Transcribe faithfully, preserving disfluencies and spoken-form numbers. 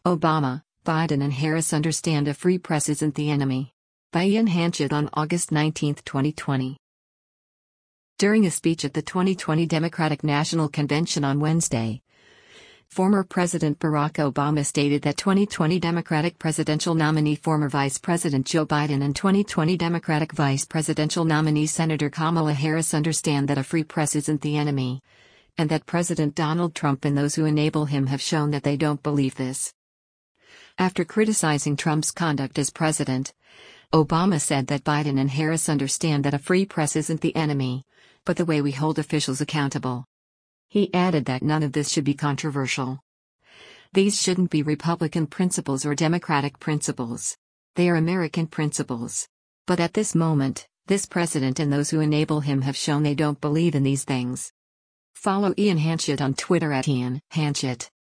Obama, Biden and Harris understand a free press isn't the enemy. By Ian Hanchett on August nineteenth, twenty twenty. During a speech at the twenty twenty Democratic National Convention on Wednesday, former President Barack Obama stated that twenty twenty Democratic presidential nominee former Vice President Joe Biden and twenty twenty Democratic Vice Presidential nominee Senator Kamala Harris understand that a free press isn't the enemy, and that President Donald Trump and those who enable him have shown that they don't believe this. After criticizing Trump's conduct as president, Obama said that Biden and Harris understand that a free press isn't the enemy, but the way we hold officials accountable. He added that none of this should be controversial. These shouldn't be Republican principles or Democratic principles. They are American principles. But at this moment, this president and those who enable him have shown they don't believe in these things. Follow Ian Hanchett on Twitter at Ian Hanchett.